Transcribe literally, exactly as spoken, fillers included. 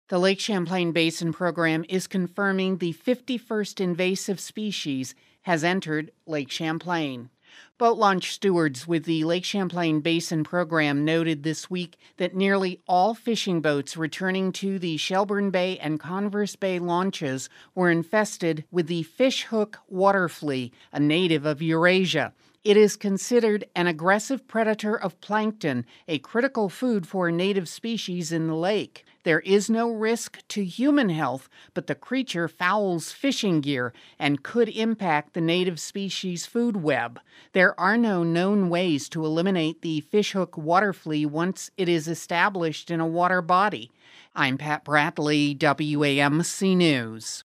The Lake Champlain Basin Program is confirming the fifty-first invasive species has entered Lake Champlain. Boat launch stewards with the Lake Champlain Basin Program noted this week that nearly all fishing boats returning to the Shelburne Bay and Converse Bay launches were infested with the fishhook water flea, a native of Eurasia. It is considered an aggressive predator of plankton, a critical food for native species in the lake. There is no risk to human health, but the creature fouls fishing gear and could impact the native species food web. There are no known ways to eliminate the fishhook water flea once it is established in a water body. I'm Pat Bradley, W A M C News.